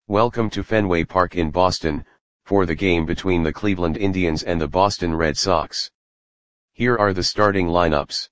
Welcome to Fenway Park in Boston, for the game between the Cleveland Indians and the Boston Red Sox. Here are the starting lineups.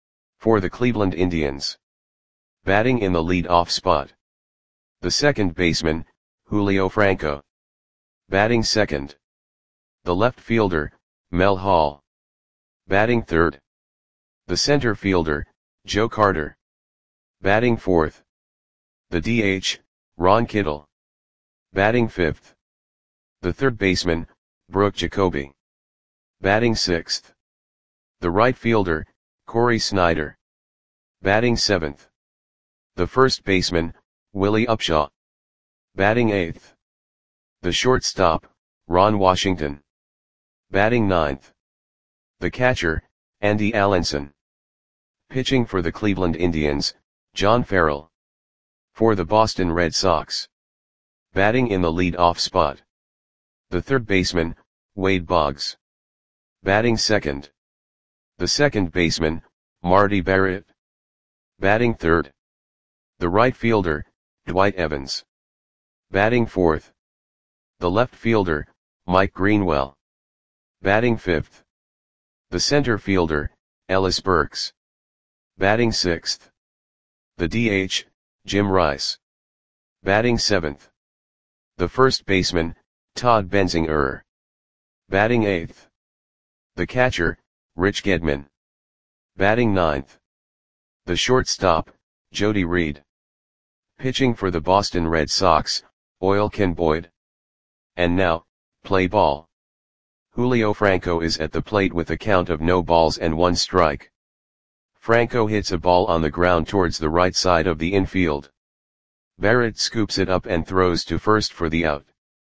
For the Cleveland Indians. Batting in the lead-off spot. The second baseman, Julio Franco. Batting second. The left fielder, Mel Hall. Batting third. The center fielder, Joe Carter. Batting fourth. The DH, Ron Kittle. Batting fifth. The third baseman, Brooke Jacoby. Batting sixth. The right fielder, Corey Snyder. Batting seventh. The first baseman, Willie Upshaw. Batting eighth. The shortstop, Ron Washington. Batting ninth. The catcher, Andy Allenson. Pitching for the Cleveland Indians, John Farrell. For the Boston Red Sox. Batting in the lead-off spot. The third baseman, Wade Boggs. Batting second. The second baseman, Marty Barrett. Batting third. The right fielder, Dwight Evans. Batting fourth. The left fielder, Mike Greenwell. Batting fifth. The center fielder, Ellis Burks. Batting sixth. The DH, Jim Rice. Batting seventh. The first baseman, Todd Benzinger. Batting eighth. The catcher, Rich Gedman. Batting ninth. The shortstop, Jody Reed. Pitching for the Boston Red Sox, Oil Ken Boyd. And now, play ball. Julio Franco is at the plate with a count of no balls and one strike. Franco hits a ball on the ground towards the right side of the infield. Barrett scoops it up and throws to first for the out.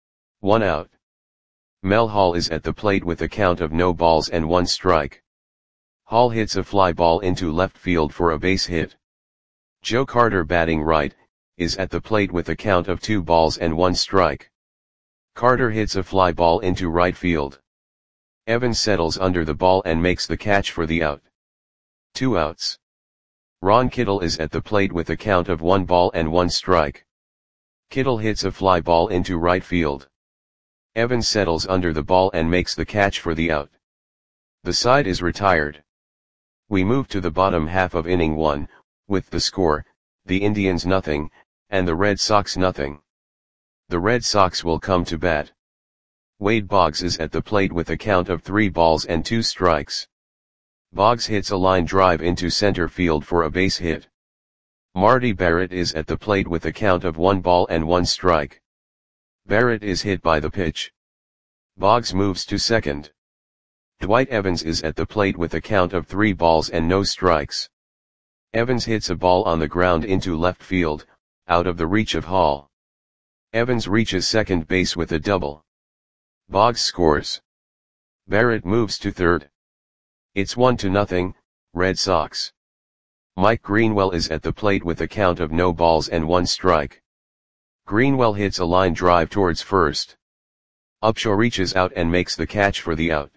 1 out. Mel Hall is at the plate with a count of no balls and one strike. Hall hits a fly ball into left field for a base hit. Joe Carter, batting right, is at the plate with a count of 2 balls and 1 strike. Carter hits a fly ball into right field. Evans settles under the ball and makes the catch for the out. 2 outs. Ron Kittle is at the plate with a count of 1 ball and 1 strike. Kittle hits a fly ball into right field. Evans settles under the ball and makes the catch for the out. The side is retired. We move to the bottom half of inning 1, with the score, the Indians nothing, and the Red Sox nothing. The Red Sox will come to bat. Wade Boggs is at the plate with a count of 3 balls and 2 strikes. Boggs hits a line drive into center field for a base hit. Marty Barrett is at the plate with a count of 1 ball and 1 strike. Barrett is hit by the pitch. Boggs moves to second. Dwight Evans is at the plate with a count of 3 balls and no strikes. Evans hits a ball on the ground into left field, out of the reach of Hall. Evans reaches second base with a double. Boggs scores. Barrett moves to third. It's 1-0, Red Sox. Mike Greenwell is at the plate with a count of no balls and 1 strike. Greenwell hits a line drive towards first. Upshaw reaches out and makes the catch for the out.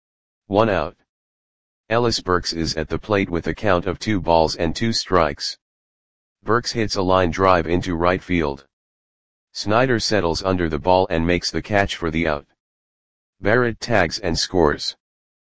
1 out. Ellis Burks is at the plate with a count of 2 balls and 2 strikes. Burks hits a line drive into right field. Snyder settles under the ball and makes the catch for the out. Barrett tags and scores.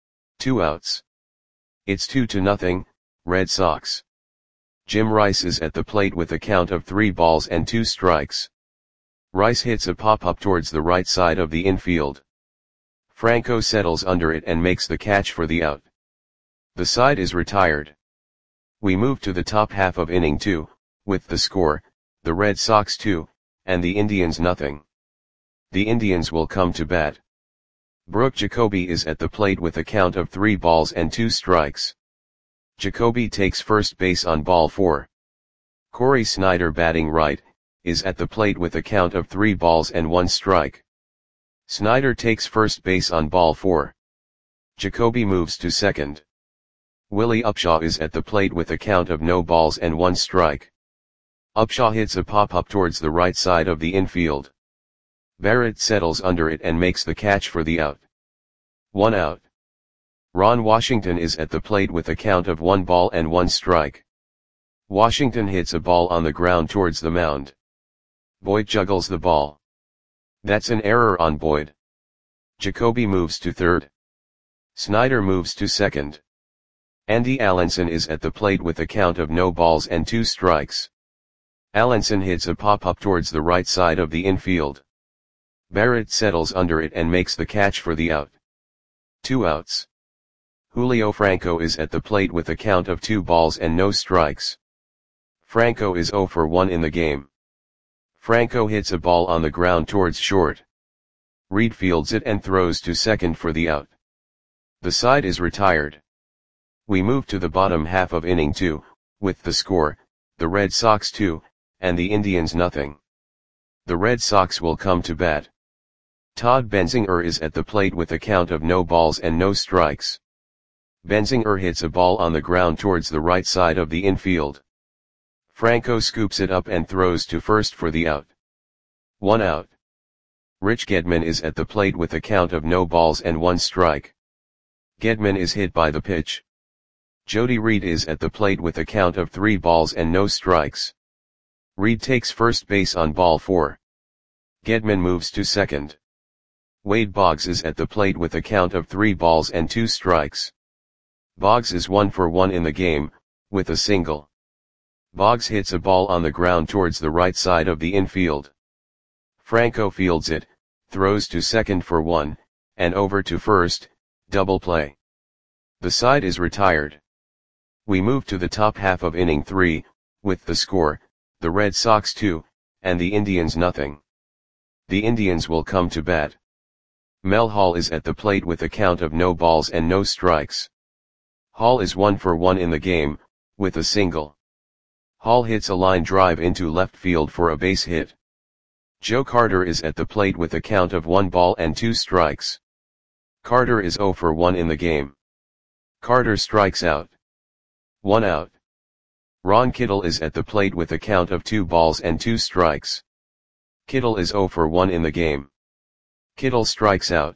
2 outs. It's 2-0, Red Sox. Jim Rice is at the plate with a count of 3 balls and 2 strikes. Rice hits a pop-up towards the right side of the infield. Franco settles under it and makes the catch for the out. The side is retired. We move to the top half of inning 2, with the score, the Red Sox 2, and the Indians nothing. The Indians will come to bat. Brooke Jacoby is at the plate with a count of 3 balls and 2 strikes. Jacoby takes first base on ball 4. Corey Snyder, batting right, is at the plate with a count of 3 balls and 1 strike. Snyder takes first base on ball 4. Jacoby moves to second. Willie Upshaw is at the plate with a count of no balls and 1 strike. Upshaw hits a pop-up towards the right side of the infield. Barrett settles under it and makes the catch for the out. 1 out. Ron Washington is at the plate with a count of 1 ball and 1 strike. Washington hits a ball on the ground towards the mound. Boyd juggles the ball. That's an error on Boyd. Jacoby moves to third. Snyder moves to second. Andy Allenson is at the plate with a count of no balls and 2 strikes. Allenson hits a pop-up towards the right side of the infield. Barrett settles under it and makes the catch for the out. 2 outs. Julio Franco is at the plate with a count of 2 balls and no strikes. Franco is 0 for 1 in the game. Franco hits a ball on the ground towards short. Reed fields it and throws to second for the out. The side is retired. We move to the bottom half of inning 2, with the score, the Red Sox 2, and the Indians nothing. The Red Sox will come to bat. Todd Benzinger is at the plate with a count of no balls and no strikes. Benzinger hits a ball on the ground towards the right side of the infield. Franco scoops it up and throws to first for the out. 1 out. Rich Gedman is at the plate with a count of no balls and 1 strike. Gedman is hit by the pitch. Jody Reed is at the plate with a count of 3 balls and no strikes. Reed takes first base on ball 4. Gedman moves to second. Wade Boggs is at the plate with a count of 3 balls and 2 strikes. Boggs is 1 for 1 in the game, with a single. Boggs hits a ball on the ground towards the right side of the infield. Franco fields it, throws to second for 1, and over to first, double play. The side is retired. We move to the top half of inning 3, with the score, the Red Sox 2, and the Indians nothing. The Indians will come to bat. Mel Hall is at the plate with a count of no balls and no strikes. Hall is 1 for 1 in the game, with a single. Hall hits a line drive into left field for a base hit. Joe Carter is at the plate with a count of 1 ball and 2 strikes. Carter is 0 for 1 in the game. Carter strikes out. 1 out. Ron Kittle is at the plate with a count of 2 balls and 2 strikes. Kittle is 0 for 1 in the game. Kittle strikes out.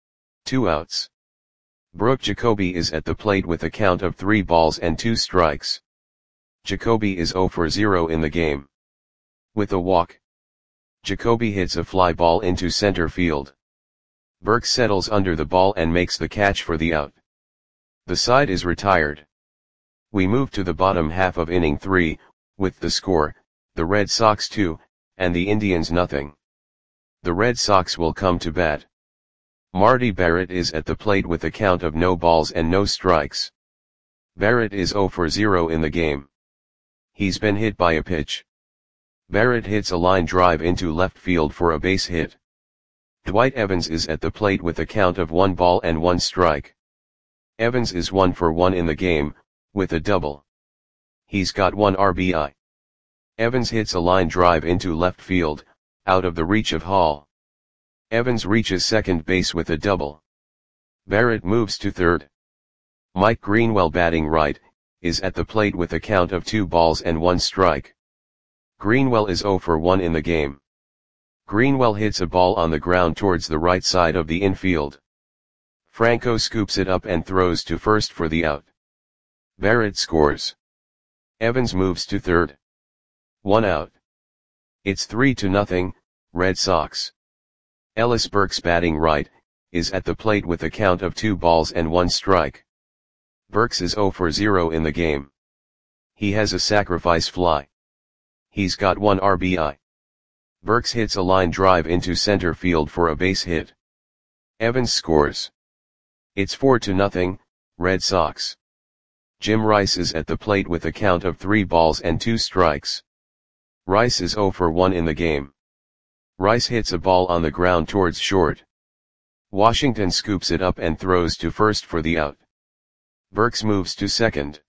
2 outs. Brooke Jacoby is at the plate with a count of 3 balls and 2 strikes. Jacoby is 0 for 0 in the game. With a walk. Jacoby hits a fly ball into center field. Burke settles under the ball and makes the catch for the out. The side is retired. We move to the bottom half of inning 3, with the score, the Red Sox 2, and the Indians nothing. The Red Sox will come to bat. Marty Barrett is at the plate with a count of no balls and no strikes. Barrett is 0 for 0 in the game. He's been hit by a pitch. Barrett hits a line drive into left field for a base hit. Dwight Evans is at the plate with a count of 1 ball and 1 strike. Evans is 1 for 1 in the game, with a double. He's got 1 RBI. Evans hits a line drive into left field, out of the reach of Hall. Evans reaches second base with a double. Barrett moves to third. Mike Greenwell, batting right, is at the plate with a count of 2 balls and 1 strike. Greenwell is 0 for 1 in the game. Greenwell hits a ball on the ground towards the right side of the infield. Franco scoops it up and throws to first for the out. Barrett scores. Evans moves to third. 1 out. It's 3-0, Red Sox. Ellis Burks, batting right, is at the plate with a count of 2 balls and 1 strike. Burks is 0 for 0 in the game. He has a sacrifice fly. He's got 1 RBI. Burks hits a line drive into center field for a base hit. Evans scores. It's 4-0, Red Sox. Jim Rice is at the plate with a count of 3 balls and 2 strikes. Rice is 0 for 1 in the game. Rice hits a ball on the ground towards short. Washington scoops it up and throws to first for the out. Burks moves to second.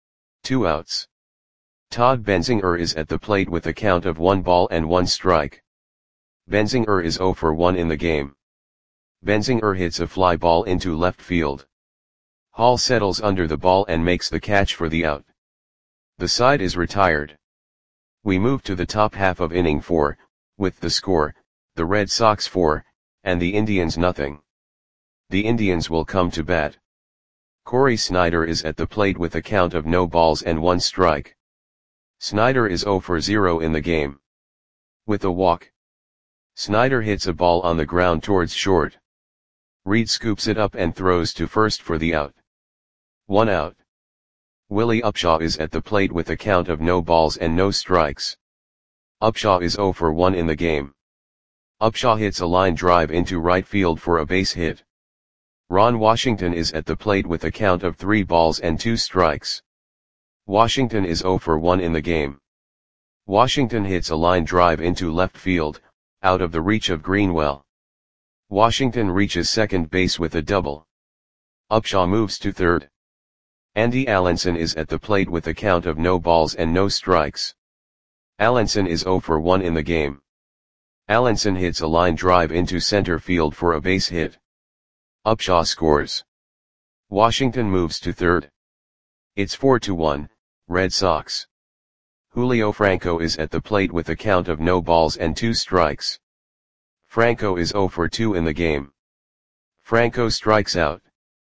2 outs. Todd Benzinger is at the plate with a count of 1 ball and 1 strike. Benzinger is 0 for 1 in the game. Benzinger hits a fly ball into left field. Hall settles under the ball and makes the catch for the out. The side is retired. We move to the top half of inning 4, with the score, the Red Sox 4, and the Indians nothing. The Indians will come to bat. Corey Snyder is at the plate with a count of no balls and 1 strike. Snyder is 0 for 0 in the game. With a walk. Snyder hits a ball on the ground towards short. Reed scoops it up and throws to first for the out. 1 out. Willie Upshaw is at the plate with a count of no balls and no strikes. Upshaw is 0 for 1 in the game. Upshaw hits a line drive into right field for a base hit. Ron Washington is at the plate with a count of 3 balls and 2 strikes. Washington is 0 for 1 in the game. Washington hits a line drive into left field, out of the reach of Greenwell. Washington reaches second base with a double. Upshaw moves to third. Andy Allenson is at the plate with a count of no balls and no strikes. Allenson is 0 for 1 in the game. Allenson hits a line drive into center field for a base hit. Upshaw scores. Washington moves to third. It's 4-1, Red Sox. Julio Franco is at the plate with a count of no balls and 2 strikes. Franco is 0 for 2 in the game. Franco strikes out.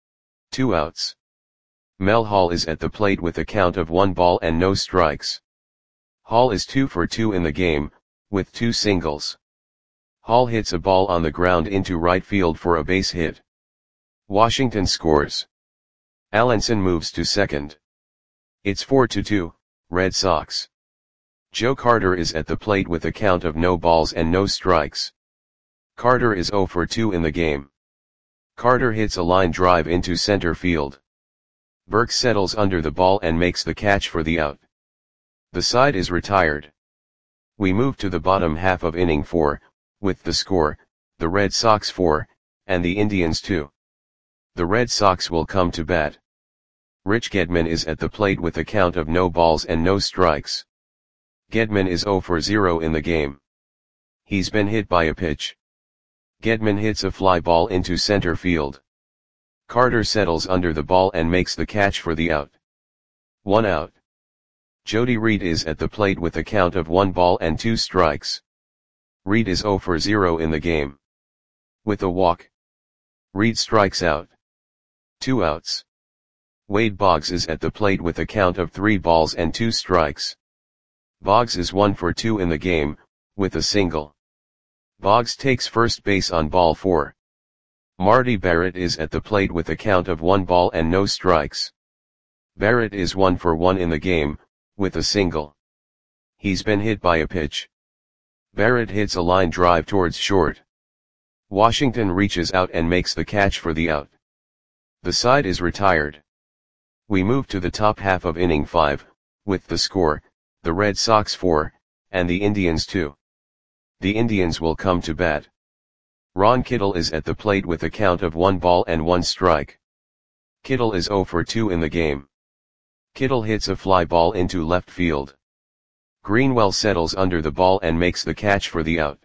2 outs. Mel Hall is at the plate with a count of 1 ball and no strikes. Hall is 2 for 2 in the game, with 2 singles. Hall hits a ball on the ground into right field for a base hit. Washington scores. Allenson moves to second. It's 4-2, Red Sox. Joe Carter is at the plate with a count of no balls and no strikes. Carter is 0 for 2 in the game. Carter hits a line drive into center field. Burke settles under the ball and makes the catch for the out. The side is retired. We move to the bottom half of inning 4, with the score, the Red Sox 4, and the Indians 2. The Red Sox will come to bat. Rich Gedman is at the plate with a count of no balls and no strikes. Gedman is 0 for 0 in the game. He's been hit by a pitch. Gedman hits a fly ball into center field. Carter settles under the ball and makes the catch for the out. 1 out. Jody Reed is at the plate with a count of 1 ball and 2 strikes. Reed is 0 for 0 in the game. With a walk. Reed strikes out. 2 outs. Wade Boggs is at the plate with a count of 3 balls and 2 strikes. Boggs is 1 for 2 in the game, with a single. Boggs takes first base on ball 4. Marty Barrett is at the plate with a count of 1 ball and no strikes. Barrett is 1 for 1 in the game, with a single. He's been hit by a pitch. Barrett hits a line drive towards short. Washington reaches out and makes the catch for the out. The side is retired. We move to the top half of inning 5, with the score, the Red Sox 4, and the Indians 2. The Indians will come to bat. Ron Kittle is at the plate with a count of 1 ball and 1 strike. Kittle is 0 for 2 in the game. Kittle hits a fly ball into left field. Greenwell settles under the ball and makes the catch for the out.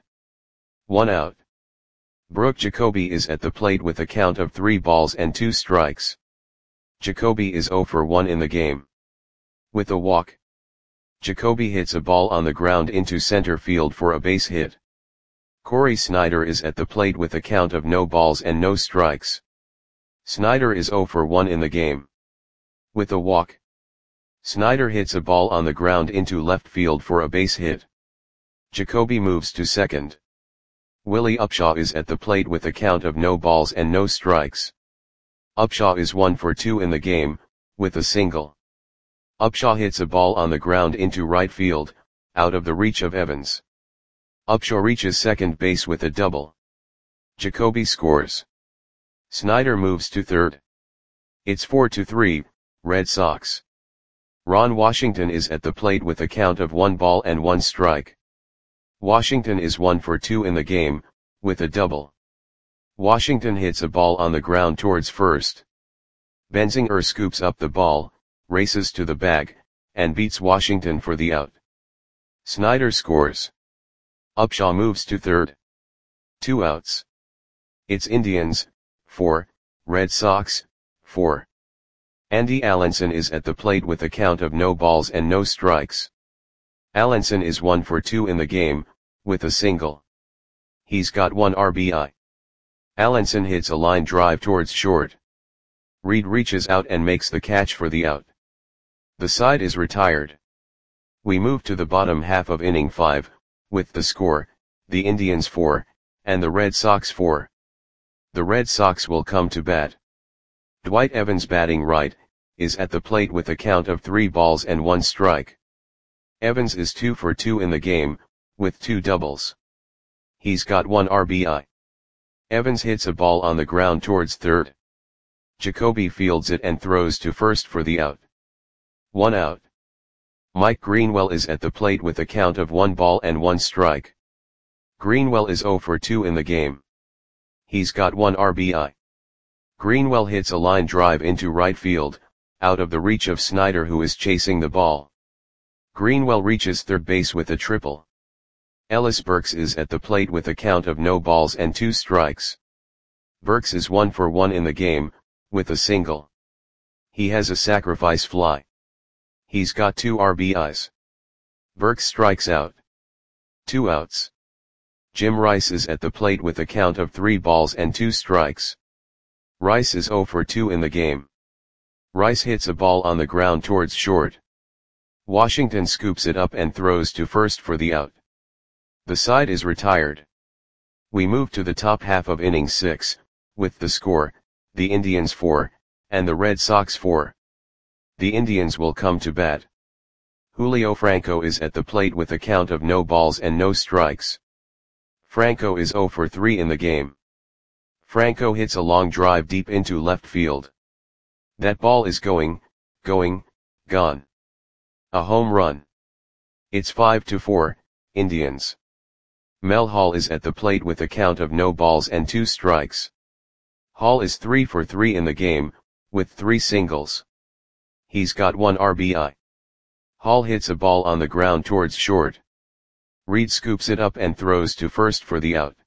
1 out. Brooke Jacoby is at the plate with a count of 3 balls and 2 strikes. Jacoby is 0 for 1 in the game. With a walk. Jacoby hits a ball on the ground into center field for a base hit. Corey Snyder is at the plate with a count of no balls and no strikes. Snyder is 0 for 1 in the game. With a walk. Snyder hits a ball on the ground into left field for a base hit. Jacoby moves to second. Willie Upshaw is at the plate with a count of no balls and no strikes. Upshaw is 1 for 2 in the game, with a single. Upshaw hits a ball on the ground into right field, out of the reach of Evans. Upshaw reaches second base with a double. Jacoby scores. Snyder moves to third. It's 4-3, Red Sox. Ron Washington is at the plate with a count of 1 ball and 1 strike. Washington is 1 for 2 in the game, with a double. Washington hits a ball on the ground towards first. Benzinger scoops up the ball, races to the bag, and beats Washington for the out. Snyder scores. Upshaw moves to third. 2 outs. It's Indians, 4, Red Sox, 4. Andy Allenson is at the plate with a count of no balls and no strikes. Allenson is 1 for 2 in the game, with a single. He's got 1 RBI. Allenson hits a line drive towards short. Reed reaches out and makes the catch for the out. The side is retired. We move to the bottom half of inning 5, with the score, the Indians 4, and the Red Sox 4. The Red Sox will come to bat. Dwight Evans batting right, is at the plate with a count of 3 balls and 1 strike. Evans is 2 for 2 in the game, with 2 doubles. He's got 1 RBI. Evans hits a ball on the ground towards third. Jacoby fields it and throws to first for the out. 1 out. Mike Greenwell is at the plate with a count of 1 ball and 1 strike. Greenwell is 0 for 2 in the game. He's got 1 RBI. Greenwell hits a line drive into right field, out of the reach of Snyder, who is chasing the ball. Greenwell reaches third base with a triple. Ellis Burks is at the plate with a count of no balls and 2 strikes. Burks is 1 for 1 in the game, with a single. He has a sacrifice fly. He's got 2 RBIs. Burks strikes out. 2 outs. Jim Rice is at the plate with a count of 3 balls and 2 strikes. Rice is 0 for 2 in the game. Rice hits a ball on the ground towards short. Washington scoops it up and throws to first for the out. The side is retired. We move to the top half of inning 6, with the score, the Indians 4, and the Red Sox 4. The Indians will come to bat. Julio Franco is at the plate with a count of no balls and no strikes. Franco is 0 for 3 in the game. Franco hits a long drive deep into left field. That ball is gone. A home run. It's 5-4, Indians. Mel Hall is at the plate with a count of no balls and 2 strikes. Hall is 3 for 3 in the game, with 3 singles. He's got 1 RBI. Hall hits a ball on the ground towards short. Reed scoops it up and throws to first for the out.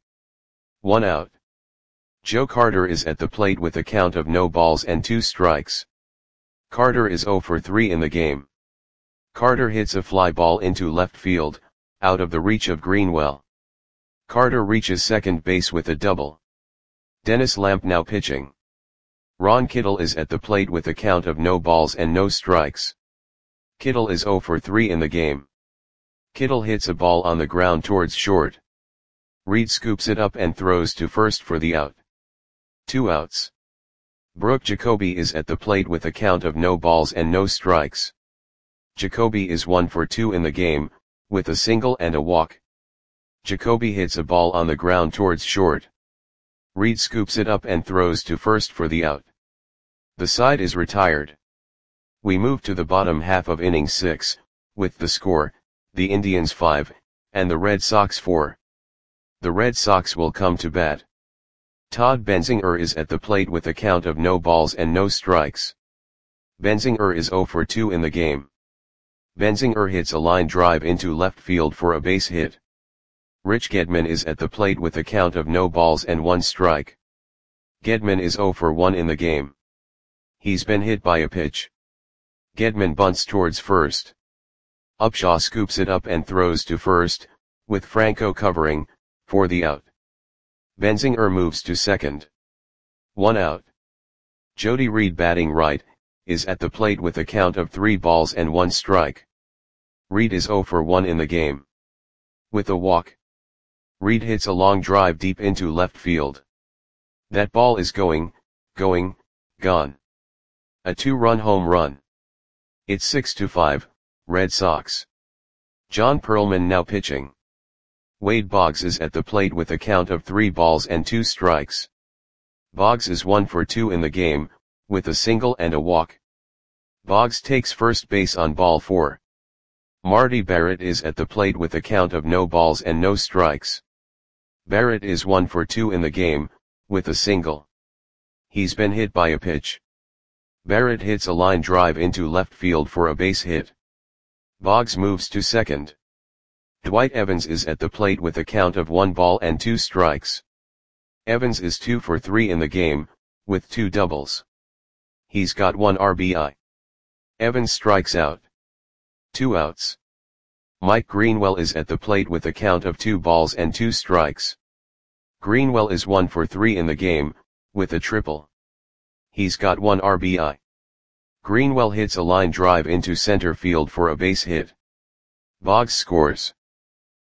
1 out. Joe Carter is at the plate with a count of no balls and 2 strikes. Carter is 0 for 3 in the game. Carter hits a fly ball into left field, out of the reach of Greenwell. Carter reaches second base with a double. Dennis Lamp now pitching. Ron Kittle is at the plate with a count of no balls and no strikes. Kittle is 0 for 3 in the game. Kittle hits a ball on the ground towards short. Reed scoops it up and throws to first for the out. 2 outs. Brooke Jacoby is at the plate with a count of no balls and no strikes. Jacoby is 1 for 2 in the game, with a single and a walk. Jacoby hits a ball on the ground towards short. Reed scoops it up and throws to first for the out. The side is retired. We move to the bottom half of inning 6, with the score, the Indians 5, and the Red Sox 4. The Red Sox will come to bat. Todd Benzinger is at the plate with a count of no balls and no strikes. Benzinger is 0 for 2 in the game. Benzinger hits a line drive into left field for a base hit. Rich Gedman is at the plate with a count of no balls and 1 strike. Gedman is 0 for 1 in the game. He's been hit by a pitch. Gedman bunts towards first. Upshaw scoops it up and throws to first, with Franco covering, for the out. Benzinger moves to second. 1 out. Jody Reed batting right, is at the plate with a count of 3 balls and 1 strike. Reed is 0 for 1 in the game. With a walk. Reed hits a long drive deep into left field. That ball is gone. A 2-run home run. It's 6-5, Red Sox. John Perlman now pitching. Wade Boggs is at the plate with a count of 3 balls and 2 strikes. Boggs is 1 for 2 in the game, with a single and a walk. Boggs takes first base on ball 4. Marty Barrett is at the plate with a count of no balls and no strikes. Barrett is 1 for 2 in the game, with a single. He's been hit by a pitch. Barrett hits a line drive into left field for a base hit. Boggs moves to second. Dwight Evans is at the plate with a count of 1 ball and 2 strikes. Evans is 2 for 3 in the game, with 2 doubles. He's got 1 RBI. Evans strikes out. 2 outs. Mike Greenwell is at the plate with a count of 2 balls and 2 strikes. Greenwell is 1 for 3 in the game, with a triple. He's got 1 RBI. Greenwell hits a line drive into center field for a base hit. Boggs scores.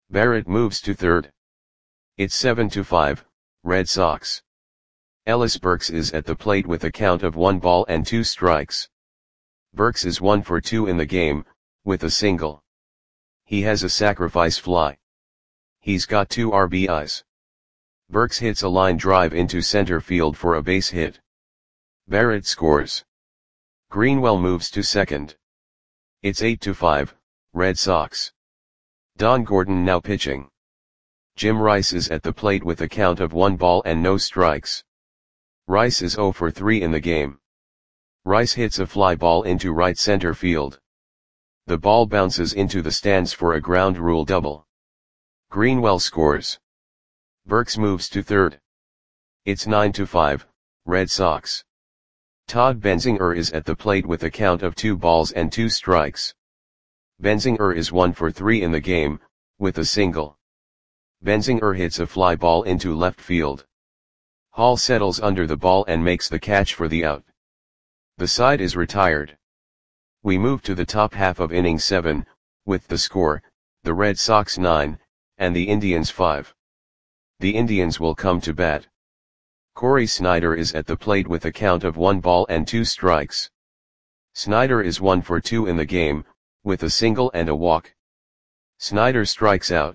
Barrett moves to third. It's 7-5, Red Sox. Ellis Burks is at the plate with a count of 1 ball and 2 strikes. Burks is 1 for 2 in the game, with a single. He has a sacrifice fly. He's got 2 RBIs. Burks hits a line drive into center field for a base hit. Barrett scores. Greenwell moves to second. It's 8-5, Red Sox. Don Gordon now pitching. Jim Rice is at the plate with a count of 1 ball and no strikes. Rice is 0 for 3 in the game. Rice hits a fly ball into right center field. The ball bounces into the stands for a ground rule double. Greenwell scores. Burks moves to third. It's 9-5, Red Sox. Todd Benzinger is at the plate with a count of 2 balls and 2 strikes. Benzinger is 1 for 3 in the game, with a single. Benzinger hits a fly ball into left field. Hall settles under the ball and makes the catch for the out. The side is retired. We move to the top half of inning 7, with the score, the Red Sox 9, and the Indians 5. The Indians will come to bat. Corey Snyder is at the plate with a count of 1 ball and 2 strikes. Snyder is 1 for 2 in the game, with a single and a walk. Snyder strikes out.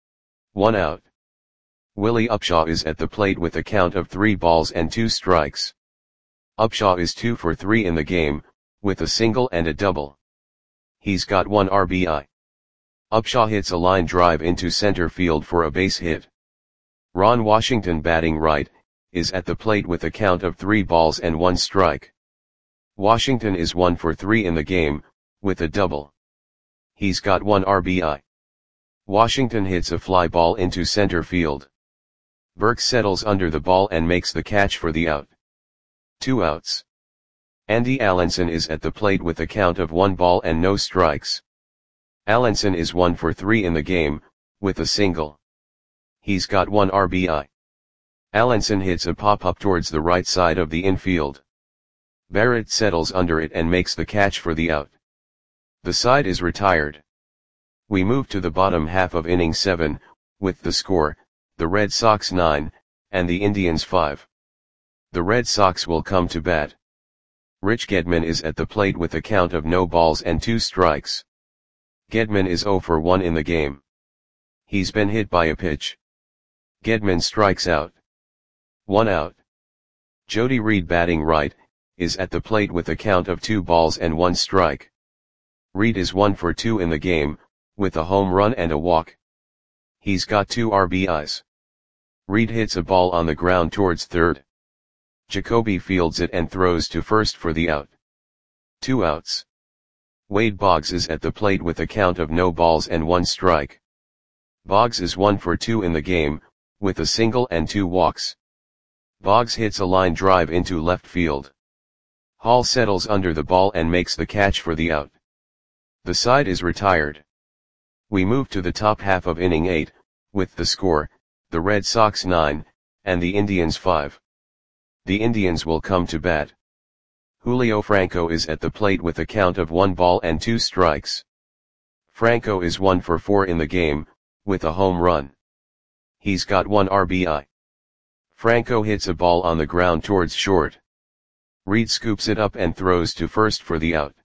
1 out. Willie Upshaw is at the plate with a count of 3 balls and 2 strikes. Upshaw is 2 for 3 in the game, with a single and a double. He's got 1 RBI. Upshaw hits a line drive into center field for a base hit. Ron Washington, batting right, is at the plate with a count of 3 balls and 1 strike. Washington is 1 for 3 in the game, with a double. He's got 1 RBI. Washington hits a fly ball into center field. Burks settles under the ball and makes the catch for the out. 2 outs. Andy Allenson is at the plate with a count of 1 ball and no strikes. Allenson is 1 for 3 in the game, with a single. He's got 1 RBI. Allenson hits a pop-up towards the right side of the infield. Barrett settles under it and makes the catch for the out. The side is retired. We move to the bottom half of inning 7, with the score, the Red Sox 9, and the Indians 5. The Red Sox will come to bat. Rich Gedman is at the plate with a count of no balls and 2 strikes. Gedman is 0 for 1 in the game. He's been hit by a pitch. Gedman strikes out. 1 out. Jody Reed, batting right, is at the plate with a count of 2 balls and 1 strike. Reed is 1 for 2 in the game, with a home run and a walk. He's got 2 RBIs. Reed hits a ball on the ground towards third. Jacoby fields it and throws to first for the out. 2 outs. Wade Boggs is at the plate with a count of no balls and 1 strike. Boggs is 1 for 2 in the game, with a single and 2 walks. Boggs hits a line drive into left field. Hall settles under the ball and makes the catch for the out. The side is retired. We move to the top half of inning 8, with the score, the Red Sox 9, and the Indians 5. The Indians will come to bat. Julio Franco is at the plate with a count of 1 ball and 2 strikes. Franco is 1 for 4 in the game, with a home run. He's got 1 RBI. Franco hits a ball on the ground towards short. Reed scoops it up and throws to first for the out.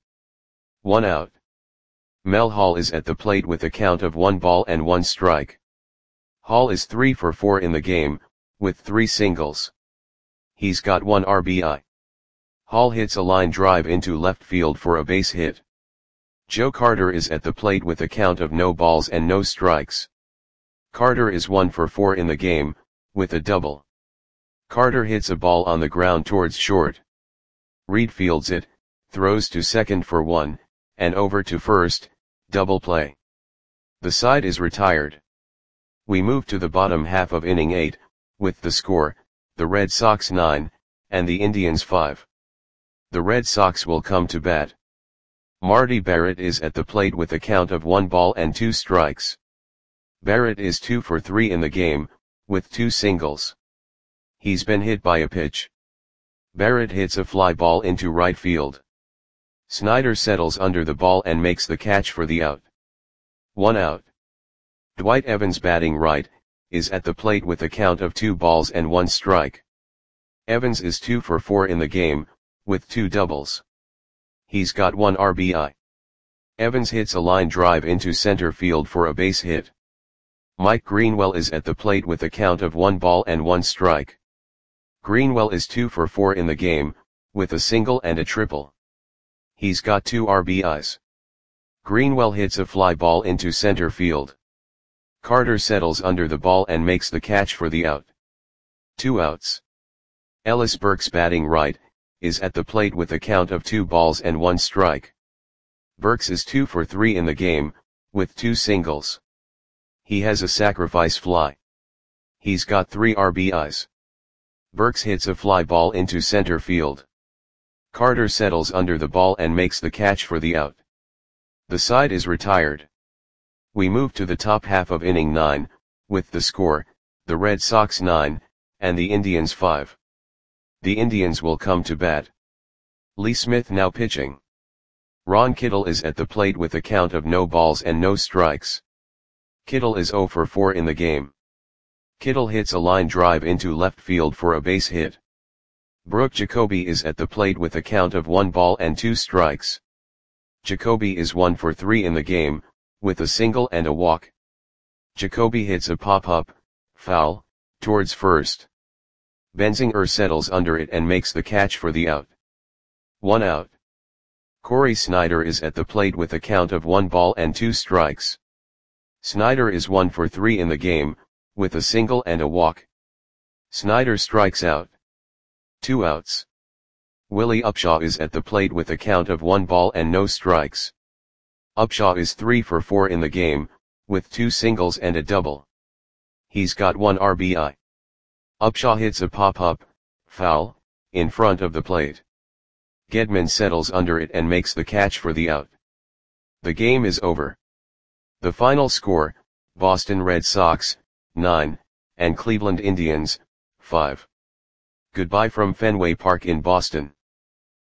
1 out. Mel Hall is at the plate with a count of 1 ball and 1 strike. Hall is 3 for 4 in the game, with 3 singles. He's got 1 RBI. Hall hits a line drive into left field for a base hit. Joe Carter is at the plate with a count of no balls and no strikes. Carter is 1 for 4 in the game, with a double. Carter hits a ball on the ground towards short. Reed fields it, throws to second for 1, and over to first, double play. The side is retired. We move to the bottom half of inning 8, with the score, the Red Sox 9, and the Indians 5. The Red Sox will come to bat. Marty Barrett is at the plate with a count of 1 ball and 2 strikes. Barrett is 2 for 3 in the game, with 2 singles. He's been hit by a pitch. Barrett hits a fly ball into right field. Snyder settles under the ball and makes the catch for the out. 1 out. Dwight Evans batting right, is at the plate with a count of 2 balls and 1 strike. Evans is 2 for 4 in the game, with 2 doubles. He's got 1 RBI. Evans hits a line drive into center field for a base hit. Mike Greenwell is at the plate with a count of 1 ball and 1 strike. Greenwell is 2 for 4 in the game, with a single and a triple. He's got 2 RBIs. Greenwell hits a fly ball into center field. Carter settles under the ball and makes the catch for the out. 2 outs. Ellis Burks batting right, is at the plate with a count of 2 balls and 1 strike. Burks is 2 for 3 in the game, with 2 singles. He has a sacrifice fly. He's got 3 RBIs. Burks hits a fly ball into center field. Carter settles under the ball and makes the catch for the out. The side is retired. We move to the top half of inning 9, with the score, the Red Sox 9, and the Indians 5. The Indians will come to bat. Lee Smith now pitching. Ron Kittle is at the plate with a count of no balls and no strikes. Kittle is 0 for 4 in the game. Kittle hits a line drive into left field for a base hit. Brooke Jacoby is at the plate with a count of 1 ball and 2 strikes. Jacoby is 1 for 3 in the game, with a single and a walk. Jacoby hits a pop-up, foul, towards first. Benzinger settles under it and makes the catch for the out. 1 out. Corey Snyder is at the plate with a count of 1 ball and 2 strikes. Snyder is 1 for 3 in the game, with a single and a walk. Snyder strikes out. 2 outs. Willie Upshaw is at the plate with a count of 1 ball and no strikes. Upshaw is 3 for 4 in the game, with 2 singles and a double. He's got 1 RBI. Upshaw hits a pop-up, foul, in front of the plate. Gedman settles under it and makes the catch for the out. The game is over. The final score, Boston Red Sox, 9, and Cleveland Indians, 5. Goodbye from Fenway Park in Boston.